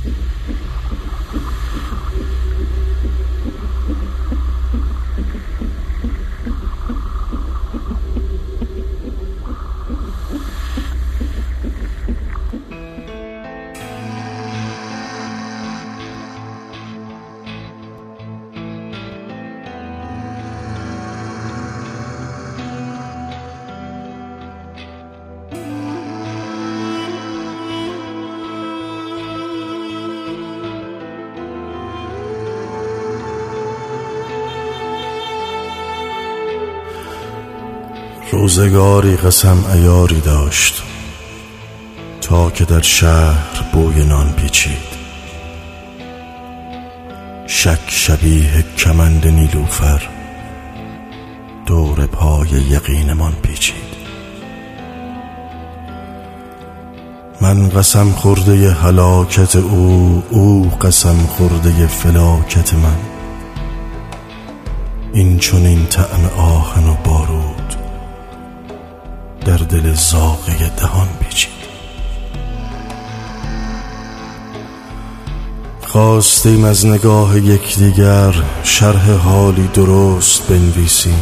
روزگاری قسم عیاری داشت تا که در شهر بوی نان پیچید. شک شبیه کمند نیلوفر دور پای یقینمان پیچید. من قسم خورده هلاکت او قسم خورده فلاکت من. این چنین طعم آهن و بارود در دل زاغه دهان پیچید. خواستیم از نگاه یکدیگر شرح حالی درست بنویسیم.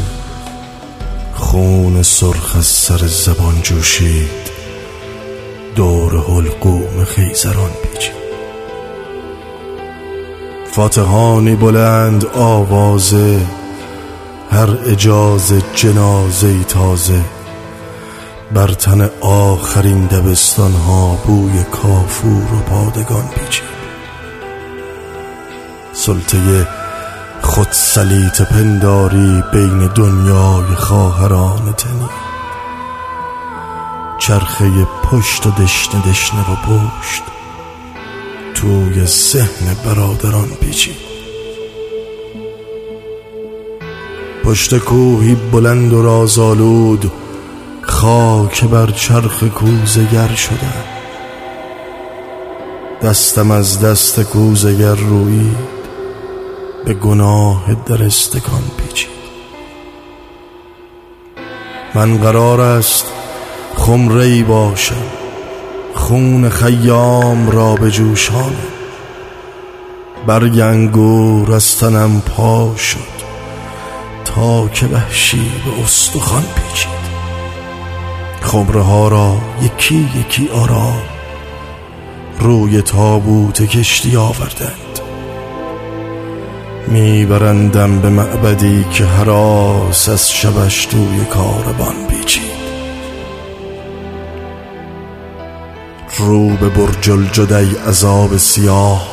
خون سرخ از سر زبان جوشید، دور حلقوم خیزران پیچید. فاتحانی بلند آوازه، هر اجازه جنازه‌ای تازه. بر تن آخرین دبستان ها بوی کافور و پادگان پیچید. سلطه خود سلیط پنداری بین دنیای خواهران تنی. چرخه پشت و دشنه دشنه و پشت توی ذهن برادران پیچید. پشت کوهی بلند و رازآلود خاک بر چرخ کوزگر شده. دستم از دست کوزگر رویید، به گناه در استکان پیچید. من قرار است خمره‌ای باشم، خون خیام را به جوشانم. برگ انگور از تنم پا شد تا که وحشی به استخوان پیچید. خمره ها را یکی یکی آرام روی تابوت کشتی آوردند. میبرندم به معبدی که هراس از شبش توی کاروان پیچید. رو به برج الجدی عذاب سیاه،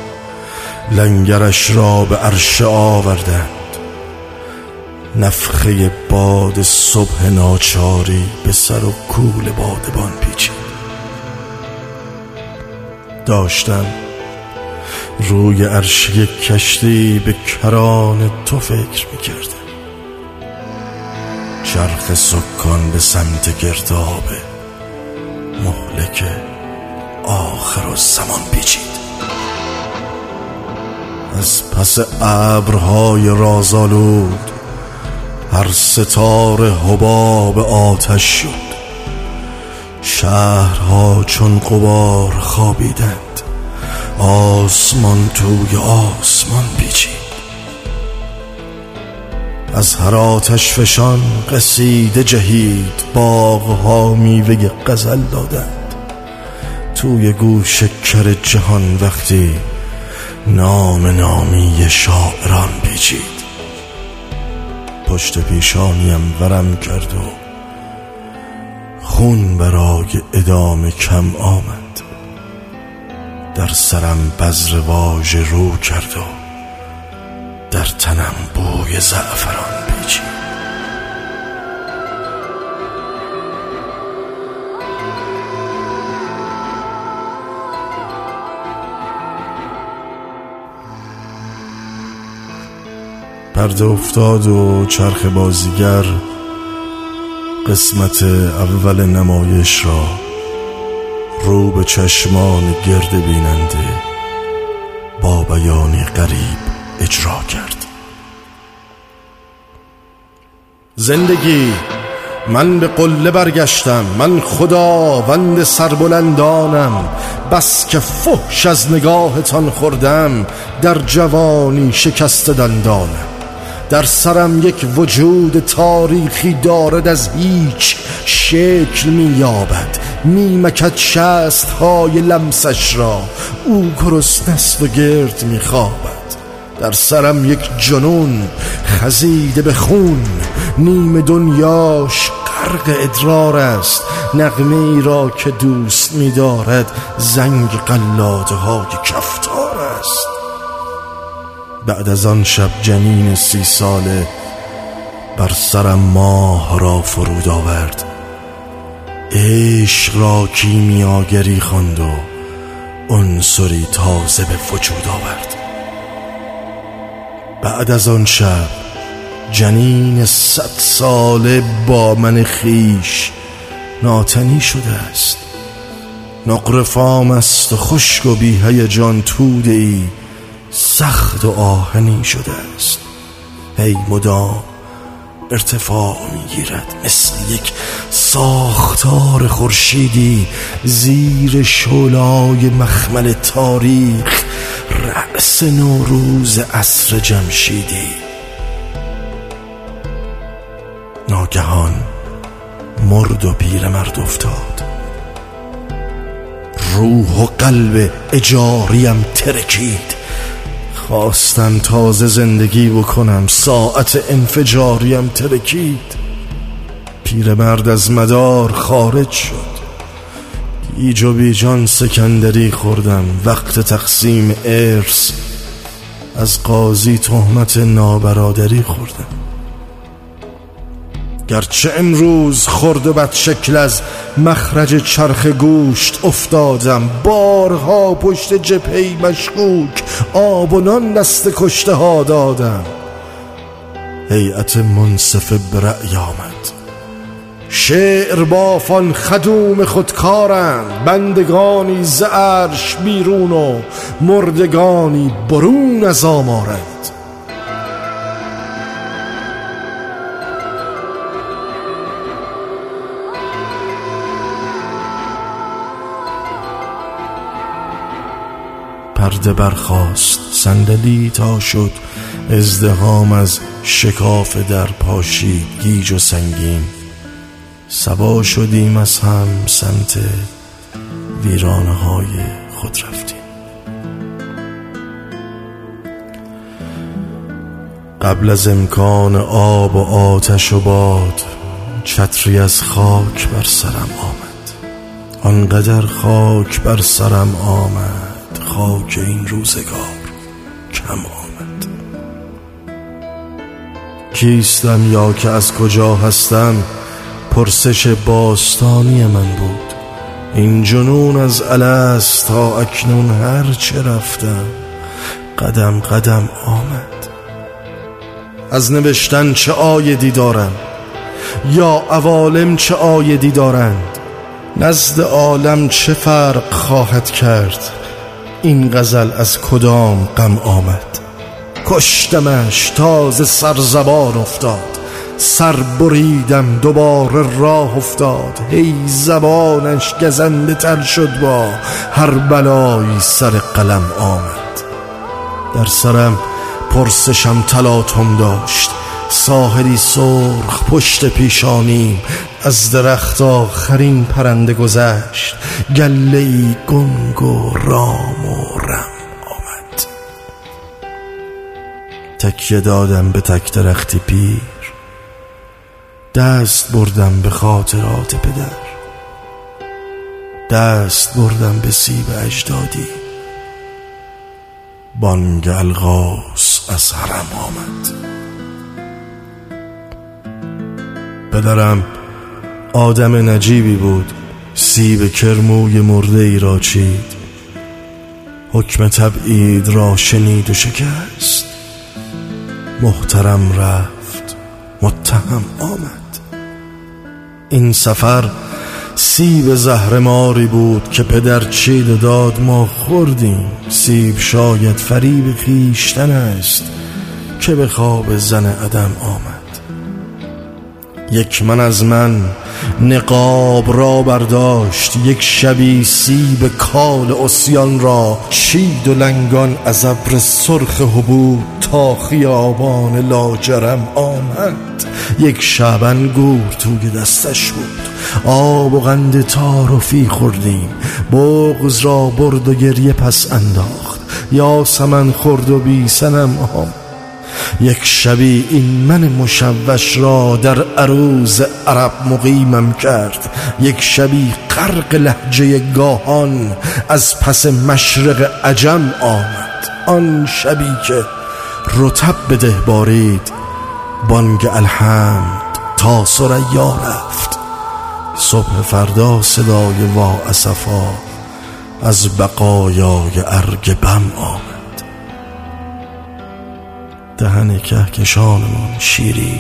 لنگرش را به عرشه آوردند. نفخه باد صبح ناچاری به سر و کول بادبان پیچید. داشتم روی عرشه کشتی به کران تو فکر میکردم. چرخ سکان به سمت گرداب مهلک آخر الزمان پیچید. از پس ابرهای رازآلود هر ستاره حباب آتش شد. شهرها چون غبار خوابیدند، آسمان توی آسمان پیچید. از هر آتش فشان قصیده جهید، باغها میوه غزل دادند. توی گوش کر جهان وقتی نام نامی شاعران پیچید. پشت پیشانیم ورم کرد و خون برای ادامه کم آمد. در سرم بذر واژه رو کرد و در تنم بوی زعفران پیچید. پرده افتاد و چرخ بازیگر قسمت اول نمایش را رو به چشمان گرد بیننده با بیانی غریب اجرا کرد. زندگی من به قله برگشتم، من خداوند سربلندانم. بس که فحش از نگاهتان خوردم، در جوانی شکست دندانم. در سرم یک وجود تاریخی دارد، از هیچ شکل می یابد، می مکد شست های لمسش را. او گرسنه است و گرد می خوابد. در سرم یک جنون خزیده به خون، نیم دنیاش غرق ادرار است. نغمه ای را که دوست می دارد، زنگ قلاده های کفتار است. بعد از آن شب جنین 30 ساله بر سرم ماه را فرود آورد. عشق را کیمیاگری خواند و عنصری تازه به وجود آورد. بعد از آن شب جنین 100 ساله با من خیش ناتنی شده است. نقره فام است و خشک و بی هیجان، توده ای سخت و آهنی شده است. هی مدام ارتفاع میگیرد، مثل یک ساختار خورشیدی زیر شعله‌های مخمل تاریخ، رأس نوروز عصر جمشیدی. ناگهان مرد و پیرمرد افتاد. روح و قلب اجاریم ترکید. خواستم تازه زندگی بکنم، ساعت انفجاریم ترکید. پیرمرد از مدار خارج شد. گیج و بیجان سکندری خوردم. وقت تقسیم ارث از قاضی تهمت نابرادری خوردم. گرچه امروز خرد و بد شکل از مخرج چرخ گوشت افتادم، بارها پشت جبهه‌ای مشکوک آب و نان دست کشته ها دادم. هیئت منصفه به رأی آمد. شعر بافان خدوم خودکارند، بندگانی ز عرش بیرون و مردگانی برون از آمارند. پرده برخاست، صندلی تا شد، ازدحام از شکاف در پاشید. گیج و سنگین صبا شدیم، از هم سمت ویرانه های خود رفتیم. قبل از امکان آب و آتش و باد، چتری از خاک بر سرم آمد. آنقدر خاک بر سرم آمد، خاک این روزگار کم آمد. کیستم یا که از کجا هستم، پرسش باستانی من بود. این جنون از الست تا اکنون هر چه رفتم، قدم قدم آمد. از نوشتن چه عایدی دارم، یا عوالم چه عایدی دارند؟ نزد عالم چه فرق خواهد کرد؟ این غزل از کدام غم آمد؟ کشتمش تازه سرزبان افتاد، سر بریدم دوباره راه افتاد. هی زبانش گزنده تر شد، با هر بلایی سر قلم آمد. در سرم پرسشم تلاطم داشت، ساحلی سرخ پشت پیشانیم. از درخت آخرین پرنده گذشت، گله‌ای گنگ و رام و رم آمد. تکیه دادم به تک درختی پیر، دست بردم به خاطرات پدر، دست بردم به سیب اجدادی. بانگ الغاز از حرم آمد. پدرم آدم نجیبی بود، سیب کرموی مرده ای را چید. حکم تبعید را شنید و شکست. محترم رفت، متهم آمد. این سفر سیب زهرماری بود که پدر چید و داد، ما خوردیم. سیب شاید فریب خویشتن است که به خواب زن عدم آمد. یک من از من نقاب را برداشت، یک شبی سیب کال عصیان را چید و لنگان از ابر سرخ حبوب تا خیابان لاجرم آمد. یک شب انگور توی دستش بود، آب و قند تعارفی خوردیم، بغض را برد و گریه پس انداخت، یاسمن خورد و بی صنم آمد. یک شبی این من مشوش را در عروض عرب مقیمم کرد، یک شبی غرق لهجه گاهان از پس مشرق عجم آمد. آن شبی که رطب به ده بارید، بانگ الحمد تا ثریا رفت، صبح فردا صدای وا اسفا از بقایای ارگ بم آمد. دهن کهکشانمان شیری،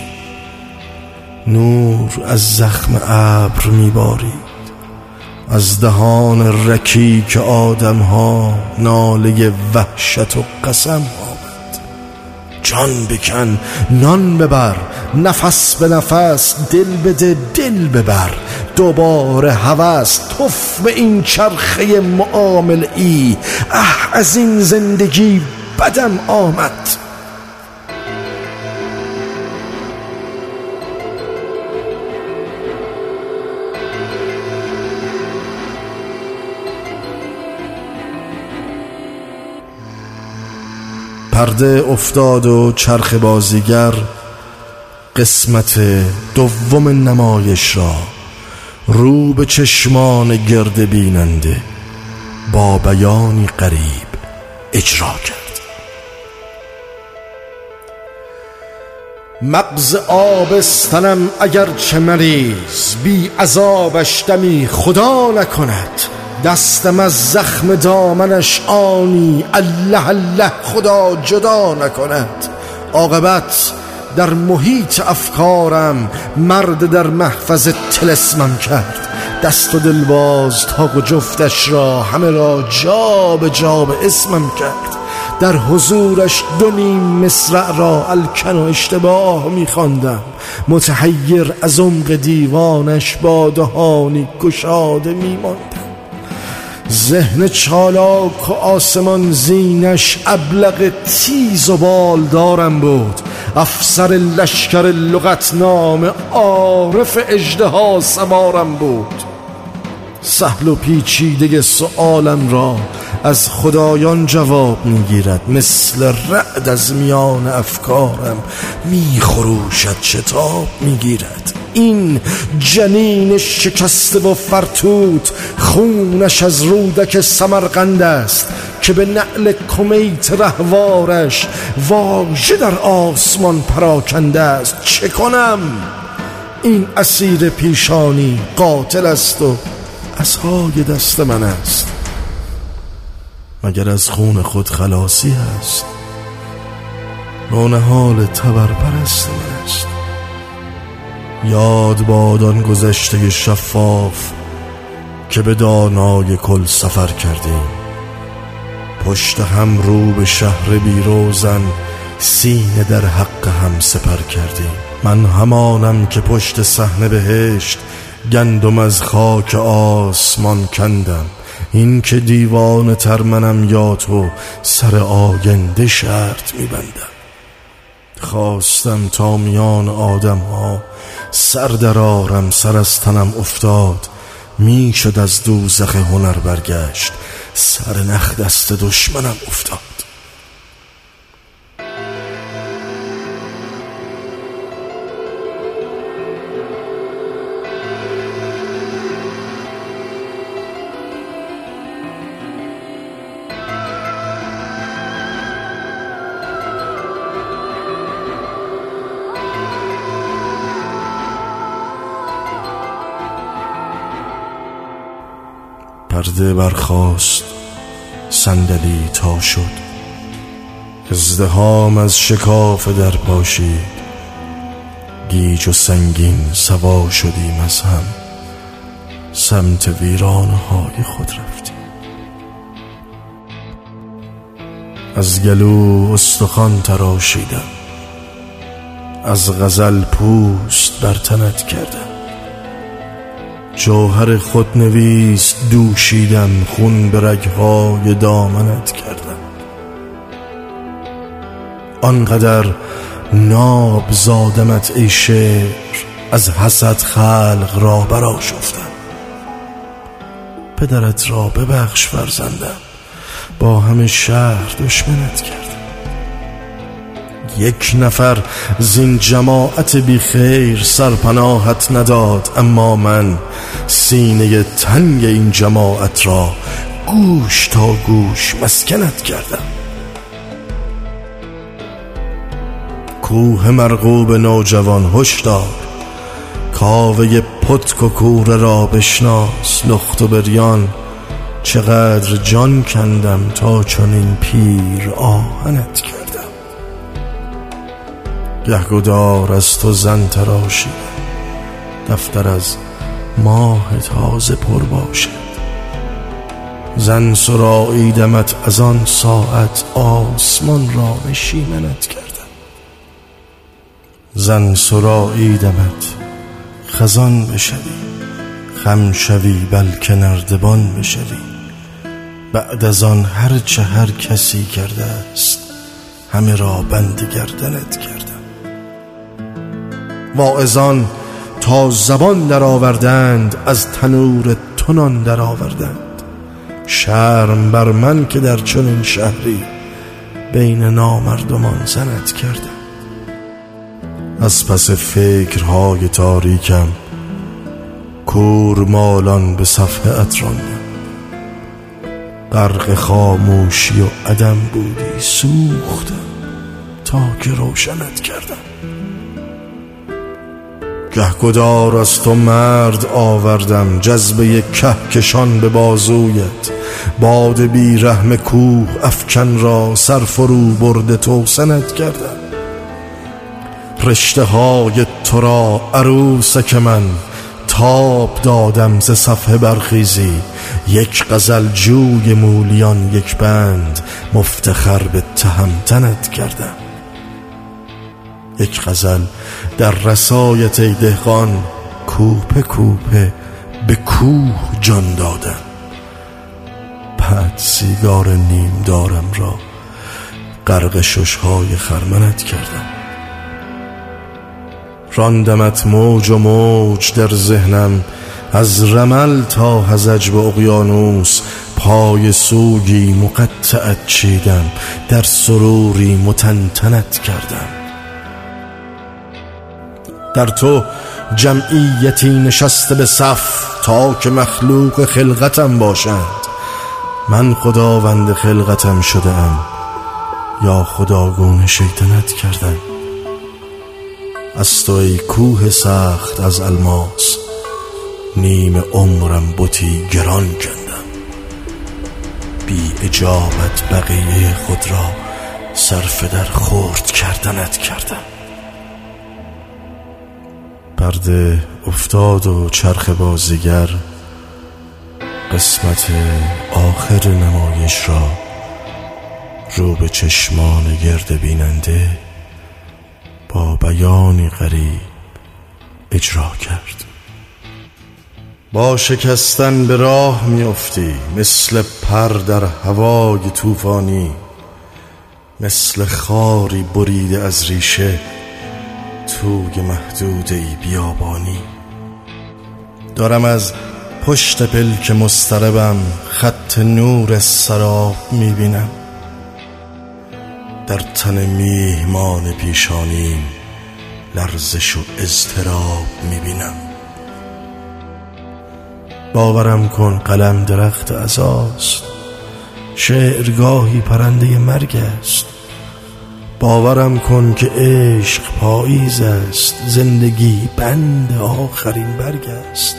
نور از زخم ابر میبارید، از دهان رکیک آدمها ناله وحشت و قسم آمد. جان بکن نان ببر، نفس به نفس دل بده دل ببر، دوباره هوس تف به این چرخه معامل ای، از این زندگی بدم آمد. پرده افتاد و چرخ بازیگر قسمت دوم نمایش را رو به چشمان گرد بیننده با بیانی غریب اجرا کرد. مغز آبستنم اگر چه مریض، بی عذابش دمی خدا نکند، دستم از زخم دامنش آنی الله الله خدا جدا نکند. عاقبت در محیط افکارم مرد در محفظ طلسمم کرد، دست و دلباز تاق و جفتش را همه را جا به اسمم کرد. در حضورش دو نیم مصرع را الکن و اشتباه می‌خواندم، متحیر از عمق دیوانش با دهانی گشاده می‌ماندم. ذهن چالاک و آسمان زینش ابلق تیز و بالدارم بود، افسر لشکر لغتنامه عارف اژدها سوارم بود. سهل و پیچیده سؤالم را از خدایان جواب میگیرد، مثل رعد از میان افکارم میخروشد شتاب میگیرد. این جنین شکسته و فرتوت خونش از رودک سمرقند است که به نعل کمیت رهوارش واژه در آسمان پراکنده است. چه کنم؟ این اسیر پیشانی قاتل است و عصای دست من است. مگر از خون خود خلاصی هست؟ نونهال تبرپرست من است. یاد باد آن گذشته شفاف که به دانای کل سفر کردیم، پشت هم رو به شهر بیروزن سینه در حق هم سپر کردیم. من همانم که پشت صحنه بهشت گندم از خاک آسمان کندم، این که دیوانه تر منم یا تو سر آینده شرط میبندم. خواستم تا میان آدم ها سر درارم، سر از تنم افتاد، میشد از دوزخ هنر برگشت، سر نخ دست دشمنم افتاد. پرده برخاست، صندلی تا شد، ازدحام از شکاف در پاشید، گیج و سنگین سوا شدیم از هم، سمت ویرانه های خود رفتیم. از گلو استخوان تراشیدم، از غزل پوست بر تنت کردم. جوهر خود نویس دوشیدم، خون به رگهای دامنت کردم. آنقدر ناب زادمت ای شعر، از حسد خلق را برآشفتم. پدرت را ببخش فرزندم، با همه شهر دشمنت کردم. یک نفر زین جماعت بی خیر سرپناهت نداد، اما من سینه تنگ این جماعت را گوش تا گوش مسکنت کردم. کوه مرغوب نوجوان هشدار، کاوه پتک و کوره را بشناس. لخت و بریان چقدر جان کندم، تا چنین پیر آهنت کردم. گهگدار از تو زن تراشیدم، دفتر از ماه تازه پر باشد. زن سراییدمت از آن ساعت، آسمان را نشیمنت کردم. زن سراییدمت خزان بشوی، خم شوی بلکه نردبان بشوی. بعد از آن هرچه هر کسی کرده است، همه را بند گردنت کردم. واعظان تا زبان در آوردند، از تنور تو نان در آوردند. شرم بر من که در چنین شهری، بین نامردمان زنت کردم. از پس فکرهای تاریکم، کور مالان به صفحه ات راندم. غرق خاموشی و عدم بودی، سوختم تا که روشنت کردم. گهگدار از تو مرد آوردم، جذبه کهکشان به بازویت. باد بی رحم کوه افکن را، سر فرو برده توسنت کردم. رشته های تو را عروسک من، تاب دادم ز صفحه برخیزی. یک غزل جوی مولیان، یک بند مفتخر به تهمتنت کردم. یک غزل در رسایت ای دهقان، کوپه کوپه به کوه جان دادم. بعد سیگار نیم دارم را، غرق ششهای خرمنت کردم. راندمت موج و موج در ذهنم، از رمل تا هزج به اقیانوس. پای سوگی مقطعت چیدم، در سروری متنتنت کردم. در تو جمعیتی نشسته به صف، تا که مخلوق خلقتم باشند. من خداوند خلقتم شده ام، یا خداگونه شیطنت کردم. از تو ای کوه سخت از الماس، نیم عمرم بتی گران کندم. بی اجابت بقیه خود را، صرف در خرد کردنت کردم. پرده افتاد و چرخ بازیگر، قسمت آخر نمایش را رو به چشمان گرد بیننده با بیانی غریب اجرا کرد. با شکستن به راه می افتی، مثل پر در هوای طوفانی. مثل خاری بریده از ریشه، توی محدوده بیابانی. دارم از پشت پلک مضطربم، خط نور سراب میبینم. در تن میهمان پیشانیم، لرزش و اضطراب میبینم. باورم کن قلم درخت عزاست، شعرگاهی پرنده مرگ است. باورم کن که عشق پاییز است، زندگی بند آخرین برگ است.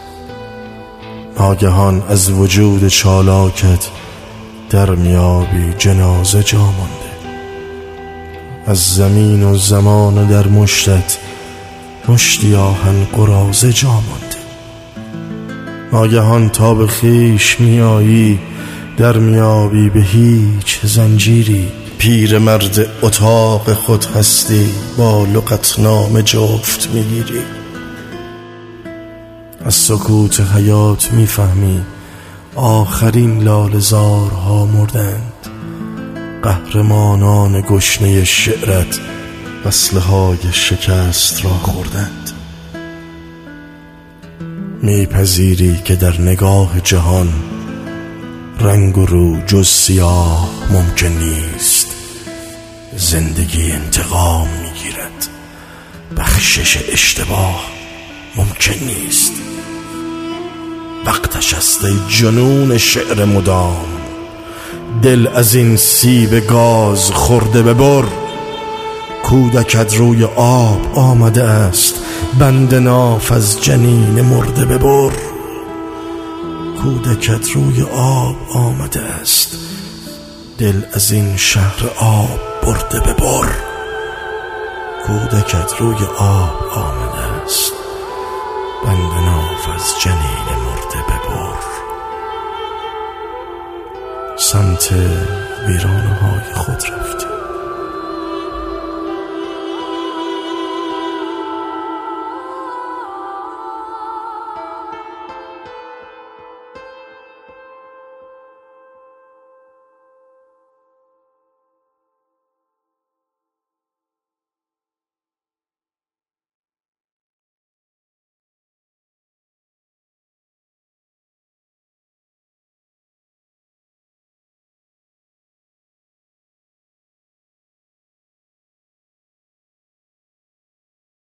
ناگهان از وجود چالاکت، در میابی جنازه جا مانده. از زمین و زمان و در مشتت، مشتی آهن قراضه جا مانده. ناگهان تا به خویش میایی، در میابی به هیچ زنجیری. پیرمرد اتاق خود هستی، با لغتنامه جفت میگیری. از سکوت حیات میفهمی آخرین لاله‌زارها مردند. قهرمانان گشنه شعرت وصله‌های شکست را خوردند. میپذیری که در نگاه جهان رنگ و رو جز سیاه ممکن نیست. زندگی انتقام میگیرد، بخشش اشتباه ممکن نیست. وقتش است ای جنون شعر مدام، دل از این سیب گاز خورده ببر. کودکت روی آب آمده است، بند ناف از جنین مرده ببر. کودکت روی آب آمده است، دل از این شهر آب برده ببر. کودکت روی آب آمده است، بند ناف از جنین مرده ببر. سمت ویرانه‌های خود رفتی.